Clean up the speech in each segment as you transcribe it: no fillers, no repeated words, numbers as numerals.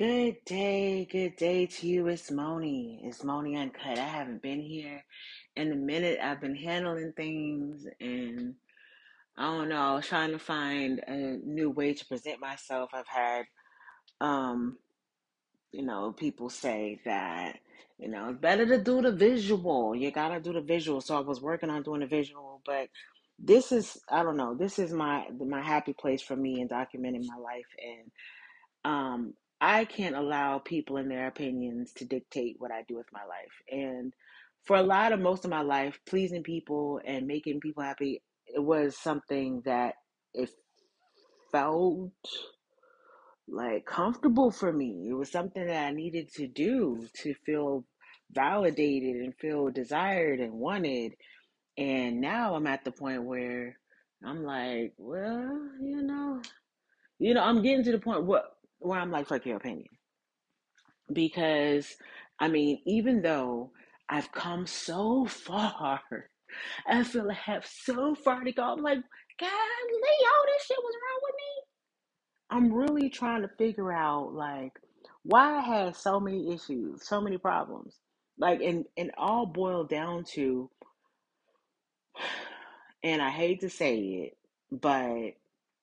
Good day to you. It's Moni. It's Moni Uncut. I haven't been here in a minute. I've been handling things and I don't know, I was trying to find a new way to present myself. I've had um, people say that, it's better to do the visual. You gotta do the visual. So I was working on doing the visual, but this is I don't know, this is my happy place for me in documenting my life and um, I can't allow people and their opinions to dictate what I do with my life. And for a lot of most of my life, pleasing people and making people happy, it was something that it felt like comfortable for me. It was something that I needed to do to feel validated and feel desired and wanted. And now I'm at the point where I'm like, well, I'm getting to the point where I'm like, fuck your opinion. Because I mean, even though I've come so far, I feel I have so far to go. I'm like, God, Leo, this shit was wrong with me. I'm really trying to figure out like why I had so many issues, so many problems. Like and all boiled down to, and I hate to say it, but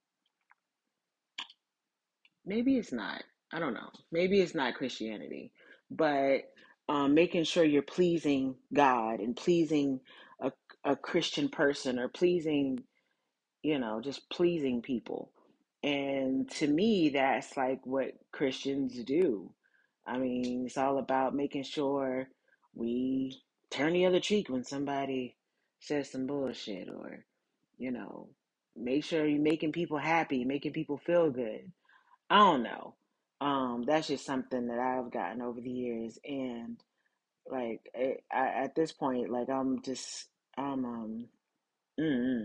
maybe it's not. I don't know. Maybe it's not Christianity, but making sure you're pleasing God and pleasing a, a Christian person or pleasing, just pleasing people. And to me, that's like what Christians do. I mean, it's all about making sure we turn the other cheek when somebody says some bullshit or, you know, make sure you're making people happy, making people feel good. I don't know. That's just something that I've gotten over the years, and like at this point, like I'm mm-mm.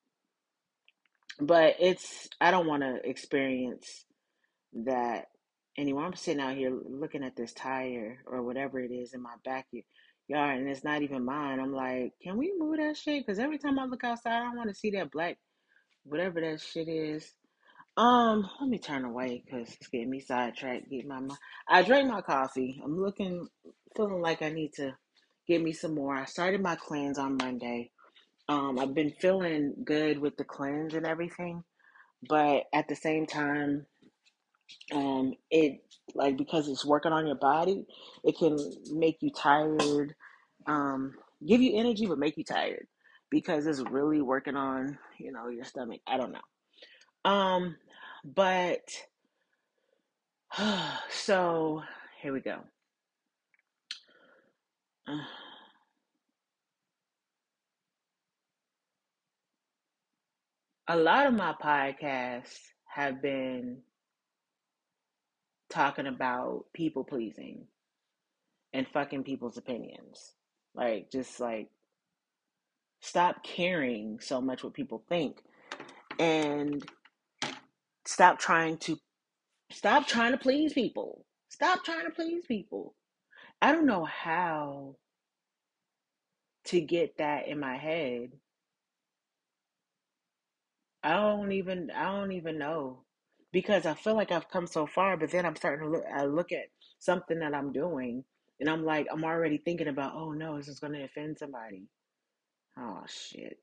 But I don't want to experience that anymore. I'm sitting out here looking at this tire or whatever it is in my backyard, and it's not even mine. I'm like, can we move that shit? Because every time I look outside, I want to see that black whatever that shit is. Let me turn away because it's getting me sidetracked. I drank my coffee. Feeling like I need to get me some more. I started my cleanse on Monday. I've been feeling good with the cleanse and everything, but at the same time, it like because it's working on your body, it can make you tired, um, give you energy, but make you tired because it's really working on, your stomach. I don't know. But so here we go. A lot of my podcasts have been talking about people pleasing and fucking people's opinions. Like, just like, stop caring so much what people think and stop trying to stop trying to please people. Stop trying to please people. I don't know how to get that in my head. I don't even know because I feel like I've come so far, but then I look at something that I'm doing and I'm like, I'm already thinking about, oh no, this is going to offend somebody. Oh shit.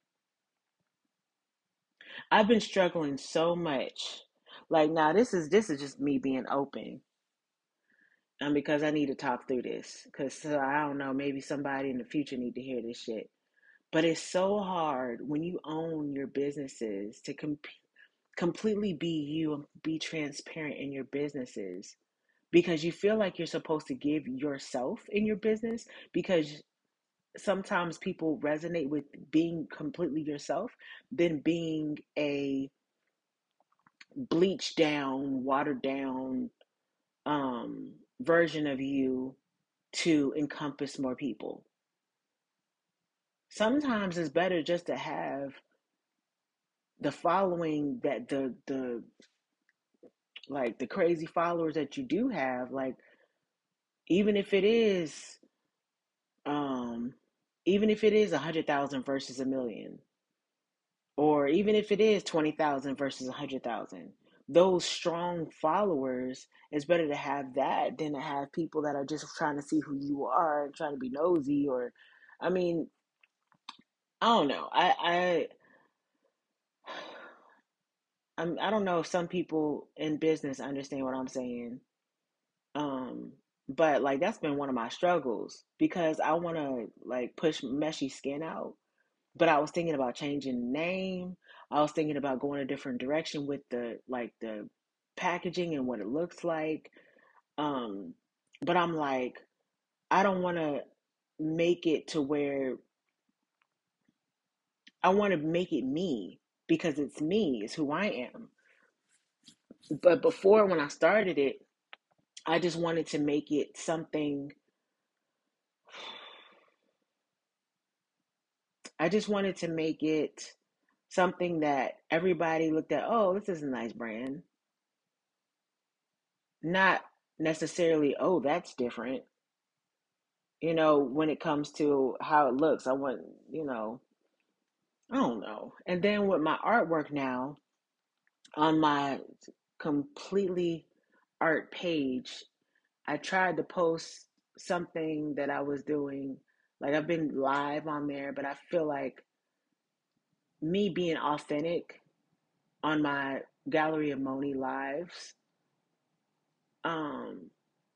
I've been struggling so much. Like now this is just me being open. And because I need to talk through this cuz I don't know, maybe somebody in the future need to hear this shit. But it's so hard when you own your businesses to completely be you and be transparent in your businesses because you feel like you're supposed to give yourself in your business because sometimes people resonate with being completely yourself than being a bleached down, watered down version of you to encompass more people. Sometimes it's better just to have the following that the like the crazy followers that you do have, like even if it is um even if it is 100,000 versus a million, or even if it is 20,000 versus 100,000, those strong followers, it's better to have that than to have people that are just trying to see who you are and trying to be nosy. Or, I mean, I don't know. I don't know if some people in business understand what I'm saying. Um, but like that's been one of my struggles because I want to like push meshy skin out. But I was thinking about changing the name. I was thinking about going a different direction with the packaging and what it looks like. Um, but I'm like, I don't want to make it to where I want to make it me because it's me, it's who I am. But before, when I started it, I just wanted to make it something. I just wanted to make it something that everybody looked at. Oh, this is a nice brand. Not necessarily, oh, that's different. When it comes to how it looks, I want, I don't know. And then with my artwork now on my completely art page, I tried to post something that I was doing. Like I've been live on there, but I feel like me being authentic on my Gallery of Moni lives, um,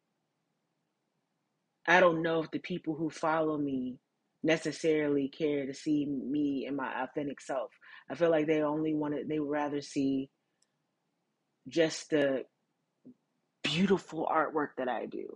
I don't know if the people who follow me necessarily care to see me in my authentic self. I feel like they would rather see just the beautiful artwork that I do.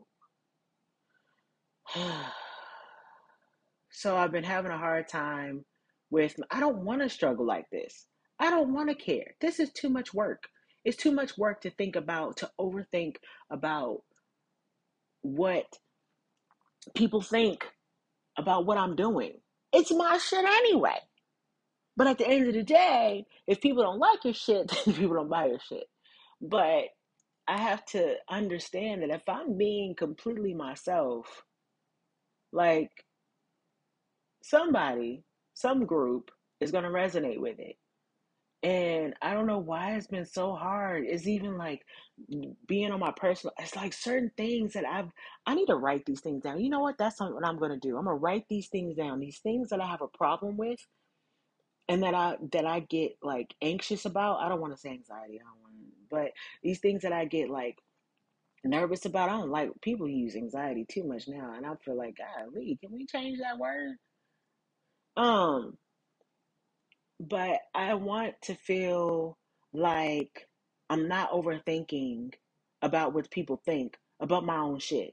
So I've been having a hard time I don't want to struggle like this. I don't want to care. This is too much work. It's too much work to think about, to overthink about what people think about what I'm doing. It's my shit anyway. But at the end of the day, if people don't like your shit, then people don't buy your shit. But I have to understand that if I'm being completely myself, like somebody, some group is going to resonate with it. And I don't know why it's been so hard. It's even like being on my personal, it's like certain things that I need to write these things down. You know what? That's what I'm going to do. I'm going to write these things down, these things that I have a problem with and that I get like anxious about. I don't want to say anxiety. I don't want to, but these things that I get like nervous about. I don't like people use anxiety too much now, and I feel like, God, Lee, can we change that word? Um, but I want to feel like I'm not overthinking about what people think about my own shit.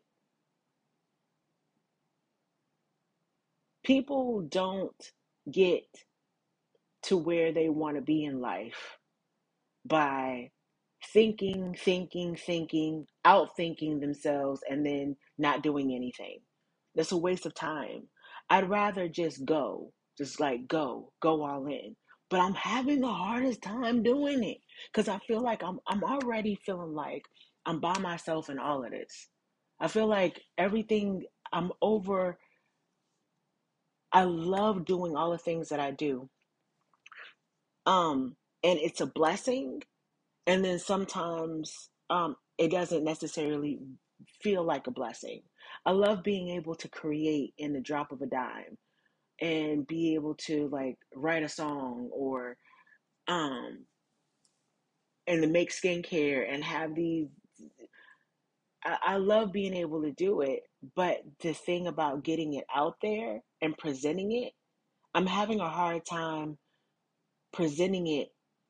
People don't get to where they want to be in life by thinking, outthinking themselves, and then not doing anything. That's a waste of time. I'd rather just just like go all in. But I'm having the hardest time doing it because I feel like I'm already feeling like I'm by myself in all of this. I feel like everything I'm over. I love doing all the things that I do. And it's a blessing, and then sometimes it doesn't necessarily feel like a blessing. I love being able to create in the drop of a dime and be able to like write a song or um and to make skincare and have these. I love being able to do it, but the thing about getting it out there and presenting it, I'm having a hard time presenting it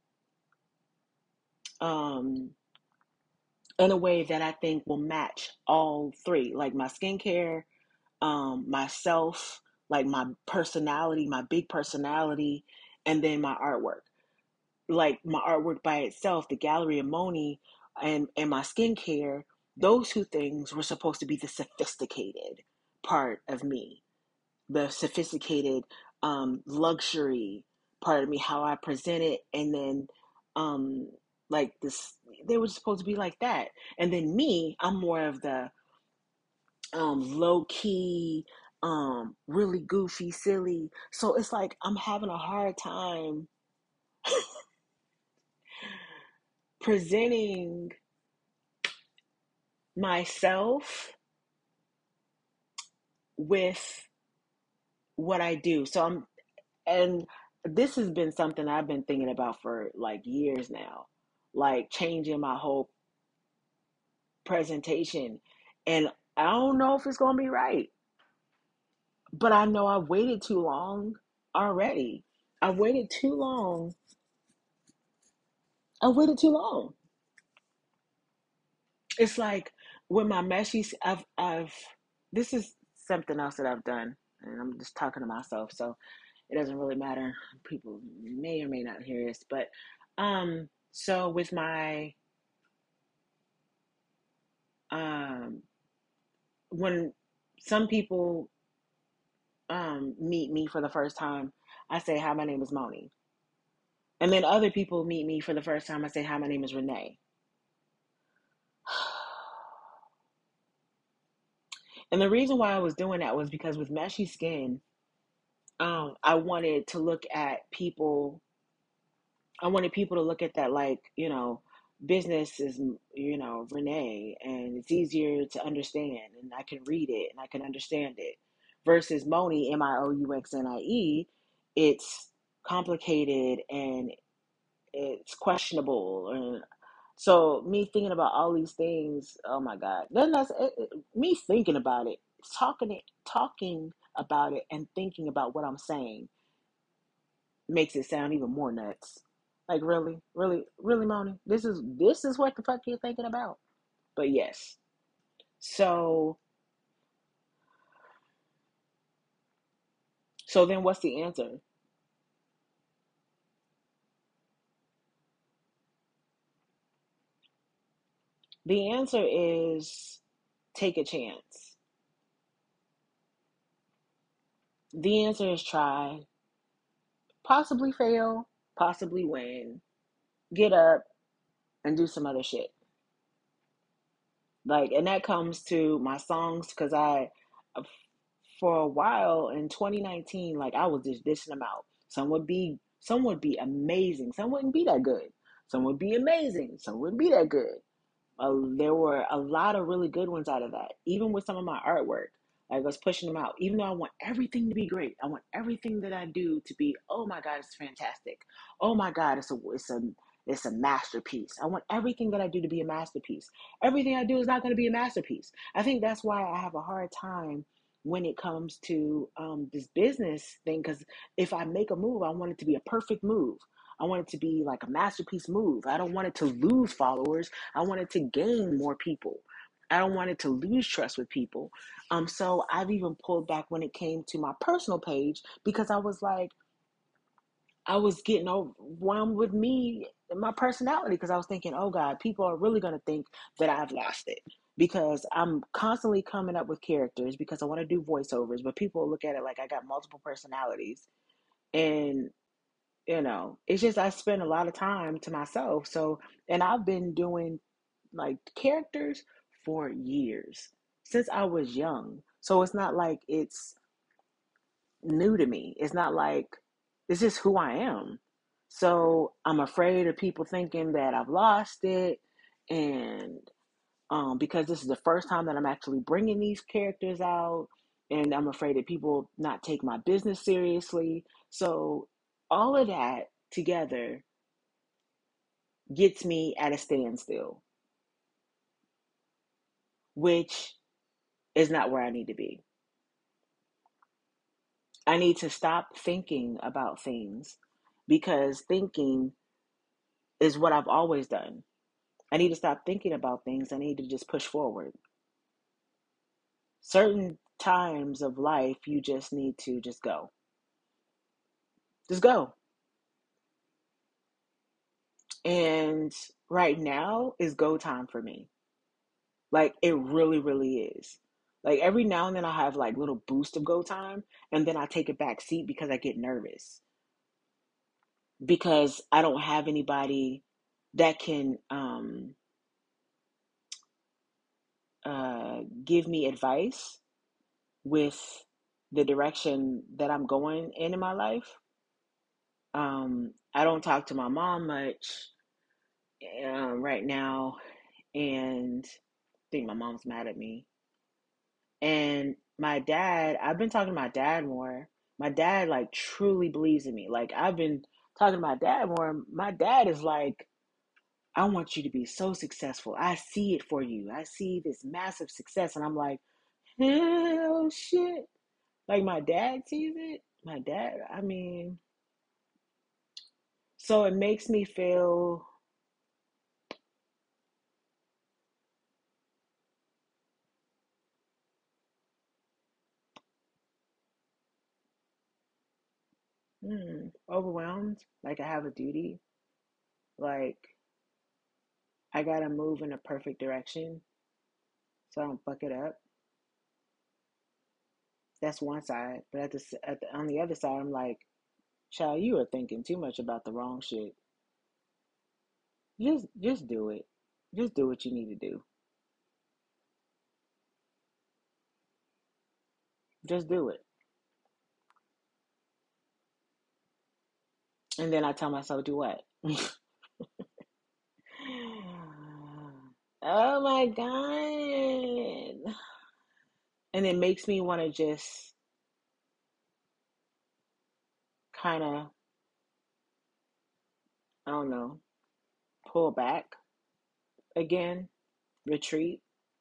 um in a way that I think will match all three, like my skincare, myself, like my personality, my big personality, and then my artwork. Like my artwork by itself, the Gallery of Moni, and my skincare. Those two things were supposed to be the sophisticated part of me, the sophisticated luxury part of me, how I present it, and then um, like this, they were supposed to be like that. And then me, I'm more of the low key, really goofy, silly. So it's like I'm having a hard time presenting myself with what I do. And this has been something I've been thinking about for like years now, like changing my whole presentation. And I don't know if it's going to be right, but I know I've waited too long already. I've waited too long. I've waited too long. It's like with my meshy, this is something else that I've done, and I'm just talking to myself, so it doesn't really matter. People may or may not hear this, but so with my um, when some people meet me for the first time, I say, "Hi, my name is Moni," and then other people meet me for the first time, I say, "Hi, my name is Renee." And the reason why I was doing that was because with meshy skin, I wanted to look at people I wanted people to look at that like, business is, Renee, and it's easier to understand, and I can read it and I can understand it. Versus Moni, Mouxnie, it's complicated and it's questionable. And so me thinking about all these things, oh my God. Then me thinking about it, talking about it and thinking about what I'm saying makes it sound even more nuts. Like really, really, really, Moni, this is what the fuck you're thinking about. But yes, so so then what's the answer? The answer is take a chance. The answer is try, possibly fail, possibly win, get up and do some other shit. Like, and that comes to my songs because for a while in 2019, like I was just dishing them out. Some would be amazing. Some wouldn't be that good. Some would be amazing. Some wouldn't be that good. There were a lot of really good ones out of that. Even with some of my artwork, like I was pushing them out. Even though I want everything to be great, I want everything that I do to be, oh my God, it's fantastic. Oh my God, it's a masterpiece. I want everything that I do to be a masterpiece. Everything I do is not going to be a masterpiece. I think that's why I have a hard time when it comes to this business thing. Because if I make a move, I want it to be a perfect move. I want it to be like a masterpiece move. I don't want it to lose followers. I want it to gain more people. I don't want it to lose trust with people. So I've even pulled back when it came to my personal page because I was like, I was getting overwhelmed with me and my personality because I was thinking, oh God, people are really going to think that I've lost it because I'm constantly coming up with characters because I want to do voiceovers, but people look at it like I got multiple personalities. And it's just I spend a lot of time to myself. So, and I've been doing like characters for years since I was young. So it's not like it's new to me. It's not like it's just who I am. So I'm afraid of people thinking that I've lost it, and because this is the first time that I'm actually bringing these characters out, and I'm afraid that people not take my business seriously. So all of that together gets me at a standstill, which is not where I need to be. I need to stop thinking about things because thinking is what I've always done. I need to stop thinking about things. I need to just push forward. Certain times of life, you just need to just go. Just go. And right now is go time for me. Like it really, really is. Like every now and then I have like little boost of go time and then I take a back seat because I get nervous. Because I don't have anybody that can give me advice with the direction that I'm going in my life. I don't talk to my mom much, right now, and I think my mom's mad at me. And my dad, I've been talking to my dad more. My dad like truly believes in me. Like I've been talking to my dad more. My dad is like, I want you to be so successful. I see it for you. I see this massive success. And I'm like, hell shit. Like my dad sees it. My dad, I mean, so it makes me feel overwhelmed. Like I have a duty. Like I gotta move in a perfect direction so I don't fuck it up. That's one side. But on the other side, I'm like, child, you are thinking too much about the wrong shit. Just do it. Just do what you need to do. Just do it. And then I tell myself, do what? Oh my God. And it makes me want to just kind of, I don't know, pull back again, retreat.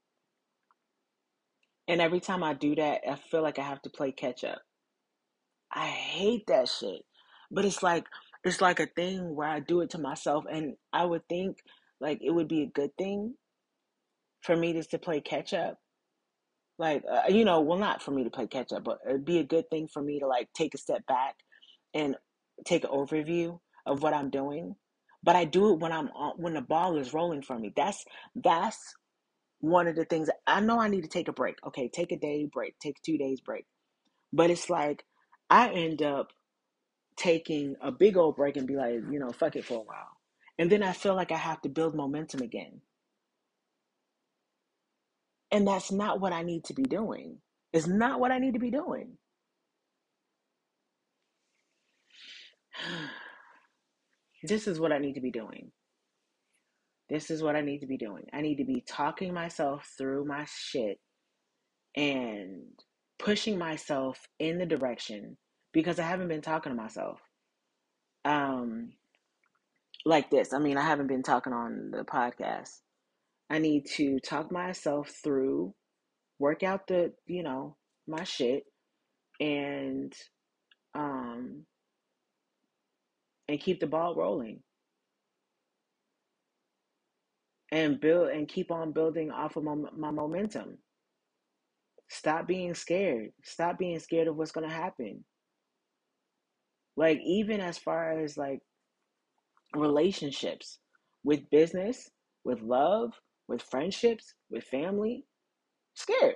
And every time I do that, I feel like I have to play catch up. I hate that shit. But it's like a thing where I do it to myself, and I would think like it would be a good thing for me just to play catch up. Like well, not for me to play catch up, but it'd be a good thing for me to like take a step back and take an overview of what I'm doing. But I do it when the ball is rolling for me. That's one of the things I know I need to take a break. Okay, take a day break, take 2 days break. But it's like I end up taking a big old break and be like, fuck it for a while. And then I feel like I have to build momentum again. And that's not what I need to be doing. It's not what I need to be doing. This is what I need to be doing. This is what I need to be doing. I need to be talking myself through my shit and pushing myself in the direction because I haven't been talking to myself um like this. I mean, I haven't been talking on the podcast. I need to talk myself through, work out my shit, and um and keep the ball rolling and build and keep on building off of my momentum. Stop being scared. Stop being scared of what's going to happen. Like even as far as like relationships, with business, with love, with friendships, with family, scared.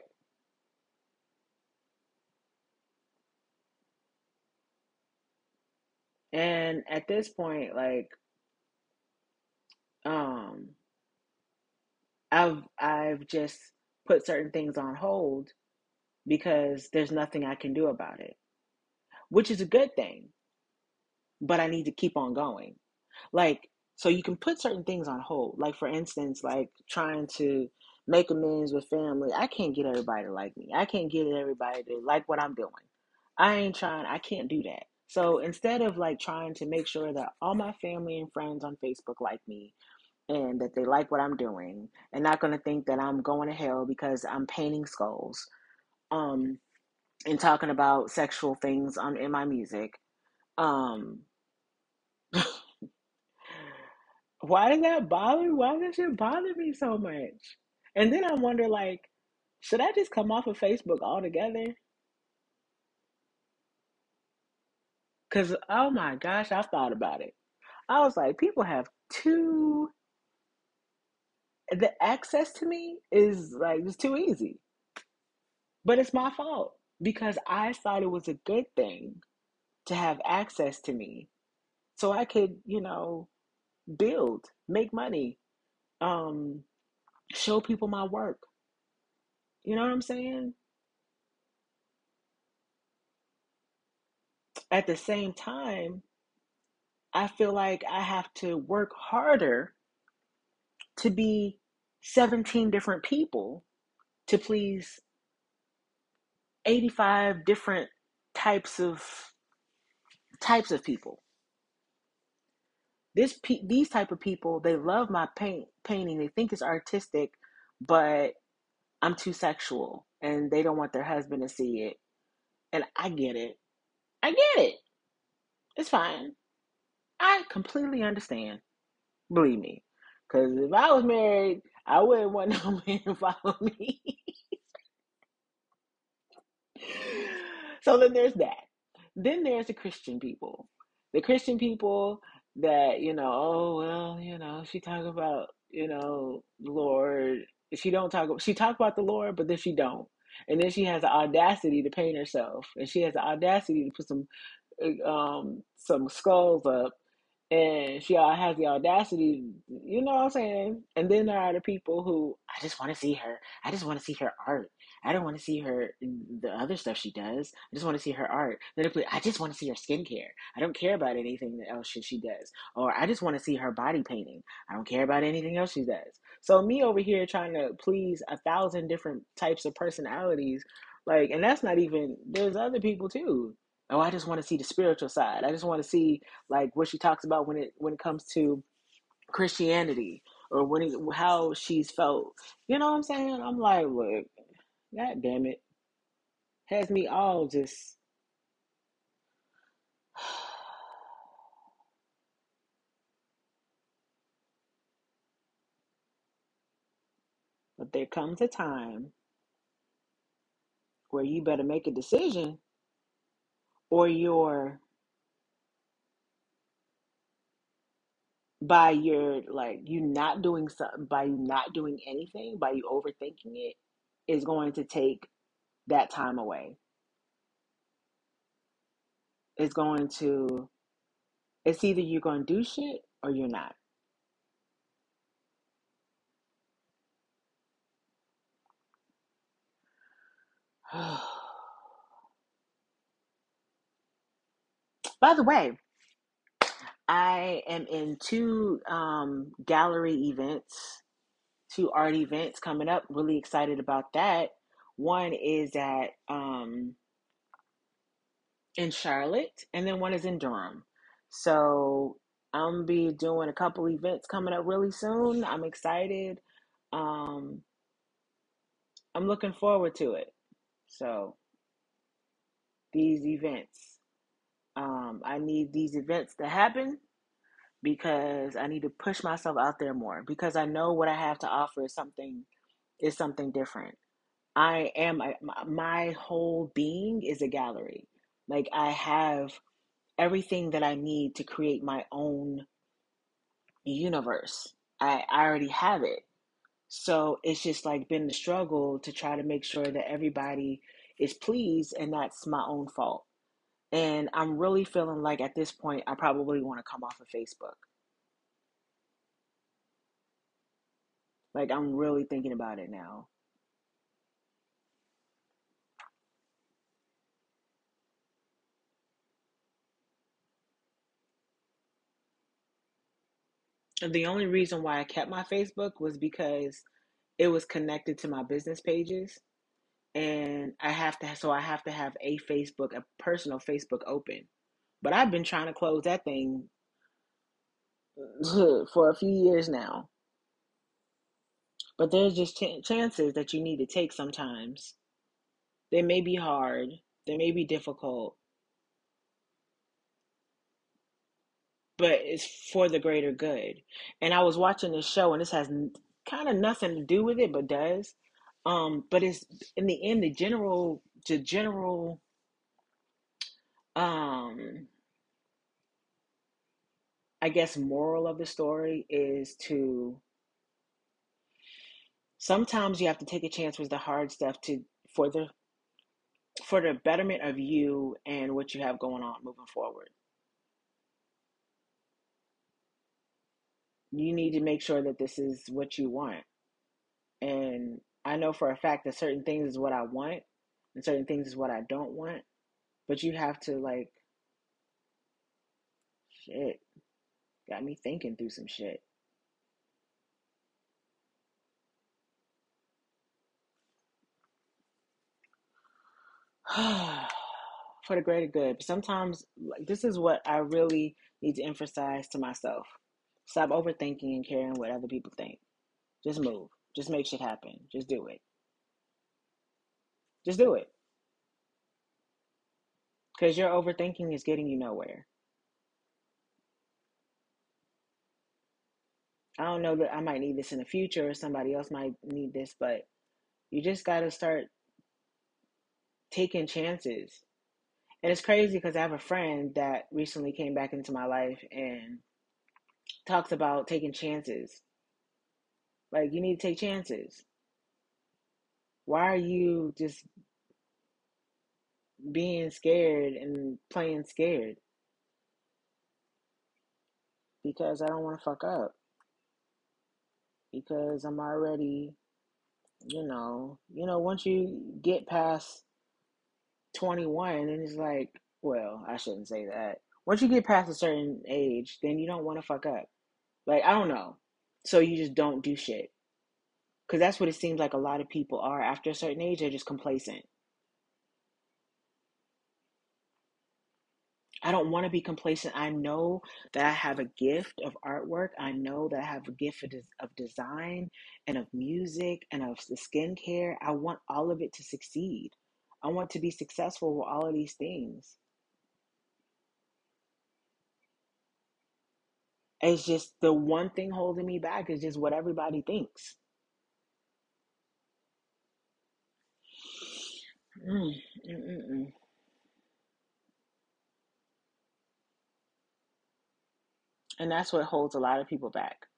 And at this point, like um I've just put certain things on hold because there's nothing I can do about it, which is a good thing, but I need to keep on going. Like, so you can put certain things on hold. Like, for instance, like trying to make amends with family. I can't get everybody to like me. I can't get everybody to like what I'm doing. I can't do that. So instead of like trying to make sure that all my family and friends on Facebook like me and that they like what I'm doing and not going to think that I'm going to hell because I'm painting skulls, um, and talking about sexual things in my music, um, why does that shit bother me so much? And then I wonder, like, should I just come off of Facebook altogether? Because oh my gosh, I've thought about it. I was like, people have too the access to me is like just too easy. But it's my fault because I thought it was a good thing to have access to me so I could, build, make money, um, show people my work. You know what I'm saying? At the same time, I feel like I have to work harder to be 17 different people to please 85 different types of people. These type of people, they love my painting. They think it's artistic, but I'm too sexual and they don't want their husband to see it. And I get it. I get it. It's fine. I completely understand. Believe me. Because if I was married, I wouldn't want no man to follow me. So then there's that. Then there's the Christian people. The Christian people that, oh well, she talk about, the Lord. She talk about the Lord, but then she don't. And then she has the audacity to paint herself. And she has the audacity to put some skulls up, and she has the audacity, you know what I'm saying? And then there are the people who, I just want to see her. I just want to see her art. I don't want to see her the other stuff she does. I just want to see her art. Then I just want to see her skincare. I don't care about anything else she does. Or I just want to see her body painting. I don't care about anything else she does. So me over here trying to please 1,000 different types of personalities, like, and that's not even. There's other people too. Oh, I just want to see the spiritual side. I just want to see like what she talks about when it comes to Christianity, or how she's felt. You know what I'm saying? I'm like, look, God damn it, has me all just. But there comes a time where you better make a decision, or you're by your like you not doing something, by you not doing anything, by you overthinking it, is going to take that time away. It's going to. It's either you're going to do shit or you're not. By the way, I am in two gallery events, two art events coming up. Really excited about that. One is at in Charlotte, and then one is in Durham. So I'm gonna be doing a couple events coming up really soon. I'm excited. Um, I'm looking forward to it. So these events, I need these events to happen because I need to push myself out there more, because I know what I have to offer is something different. I am my whole being is a gallery. Like I have everything that I need to create my own universe. I already have it. So it's just like been the struggle to try to make sure that everybody is pleased, and that's my own fault. And I'm really feeling like at this point I probably want to come off of Facebook. Like I'm really thinking about it now. And the only reason why I kept my Facebook was because it was connected to my business pages, and I have to have a personal Facebook open. But I've been trying to close that thing for a few years now. But there's just chances that you need to take sometimes. They may be hard, they may be difficult, but it's for the greater good. And I was watching this show, and this has kind of nothing to do with it, but does. But it's in the end, the general, um, I guess, moral of the story is to sometimes you have to take a chance with the hard stuff for the for the betterment of you and what you have going on moving forward. You need to make sure that this is what you want. And I know for a fact that certain things is what I want and certain things is what I don't want. But you have to like, shit, got me thinking through some shit. For the greater good. Sometimes, like, this is what I really need to emphasize to myself. Stop overthinking and caring what other people think. Just move. Just make shit happen. Just do it. Just do it. Because your overthinking is getting you nowhere. I don't know that I might need this in the future or somebody else might need this, but you just got to start taking chances. And it's crazy because I have a friend that recently came back into my life and talks about taking chances. Like, you need to take chances. Why are you just being scared and playing scared? Because I don't want to fuck up. Because I'm already, once you get past 21, and it's like, well, I shouldn't say that. Once you get past a certain age, then you don't want to fuck up. Like, I don't know. So you just don't do shit. Because that's what it seems like a lot of people are. After a certain age, they're just complacent. I don't want to be complacent. I know that I have a gift of artwork. I know that I have a gift of design and of music and of the skincare. I want all of it to succeed. I want to be successful with all of these things. It's just the one thing holding me back is just what everybody thinks. Mm, mm, mm, mm. And that's what holds a lot of people back.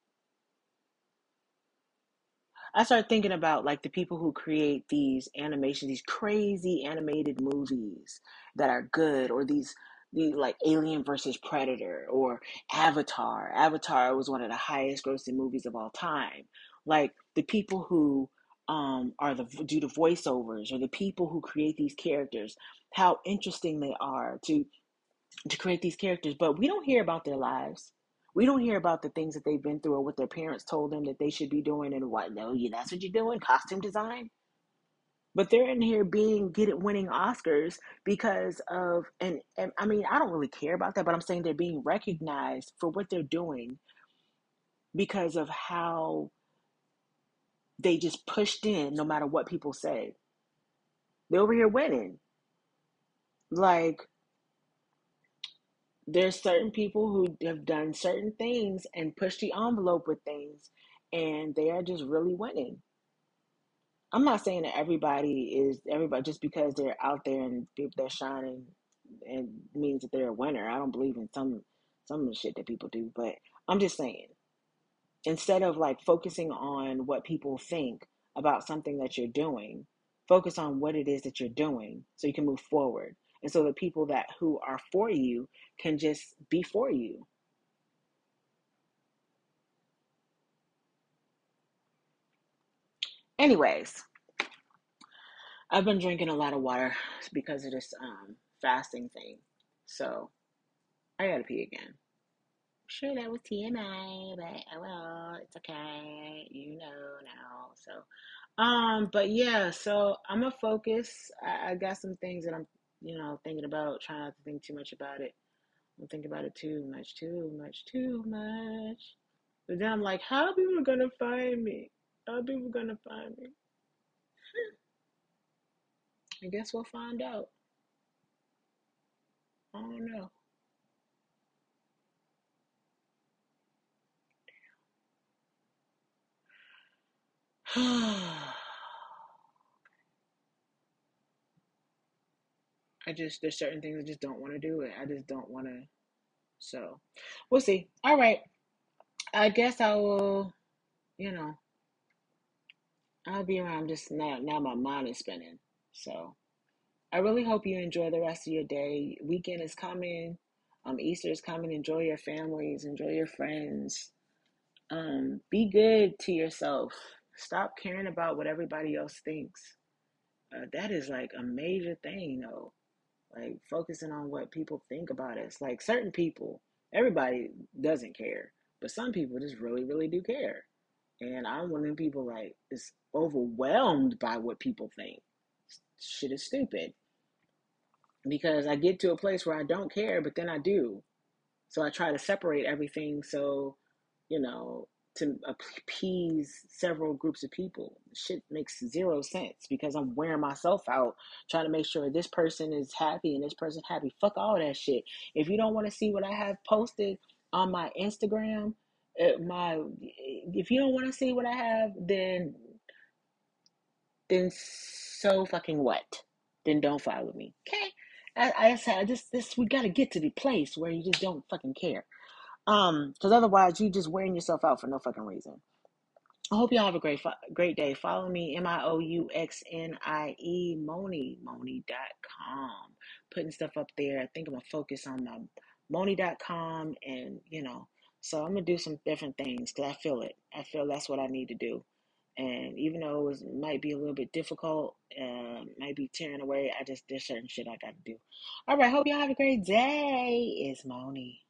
I started thinking about like the people who create these animations, these crazy animated movies that are good, or these like Alien versus Predator or Avatar. Avatar was one of the highest grossing movies of all time. Like the people who are the do the voiceovers, or the people who create these characters, how interesting they are to create these characters, but we don't hear about their lives. We don't hear about the things that they've been through or what their parents told them that they should be doing, and what, no, yeah, that's what you're doing, costume design. But they're in here winning Oscars because of, and I mean, I don't really care about that, but I'm saying they're being recognized for what they're doing because of how they just pushed in no matter what people say. They're over here winning. Like, there's certain people who have done certain things and pushed the envelope with things, and they are just really winning. I'm not saying that everybody just because they're out there and they're shining and means that they're a winner. I don't believe in some of the shit that people do, but I'm just saying, instead of like focusing on what people think about something that you're doing, focus on what it is that you're doing so you can move forward. And so the people that who are for you can just be for you. Anyways, I've been drinking a lot of water because of this fasting thing. So I gotta pee again. Sure, that was TMI, but oh well, it's okay. You know now. So, but yeah, so I'm gonna focus. I got some things that I'm, thinking about. Trying not to think too much about it. I'm thinking about it too much, too much, too much. But then I'm like, how are people gonna find me? How are people gonna find me? I guess we'll find out. I don't know. There's certain things I just don't want to do it. I just don't want to. So we'll see. All right. I guess I will, you know, I'll be around just now my mind is spinning. So I really hope you enjoy the rest of your day. Weekend is coming. Easter is coming. Enjoy your families, enjoy your friends. Be good to yourself. Stop caring about what everybody else thinks. That is like a major thing, though. Like focusing on what people think about us. Like certain people, everybody doesn't care, but some people just really, really do care. And I'm one of them people like is overwhelmed by what people think. Shit is stupid. because I get to a place where I don't care, but then I do. So I try to separate everything so, you know, to appease several groups of people. Shit makes zero sense because I'm wearing myself out trying to make sure this person is happy and this person happy. Fuck all that shit. If you don't want to see what I have posted on my Instagram, my if you don't want to see what I have, then so fucking what? Then don't follow me. Okay? I said I just this we gotta get to the place where you just don't fucking care. Because otherwise you just wearing yourself out for no fucking reason. I hope y'all have a great day. Follow me, MIOUXNIE, Moni.com. Putting stuff up there. I think I'm gonna focus on my Moni.com and so I'm gonna do some different things because I feel it. I feel that's what I need to do. And even though it might be a little bit difficult, might be tearing away, there's certain shit I gotta do. All right, hope y'all have a great day. It's Moni.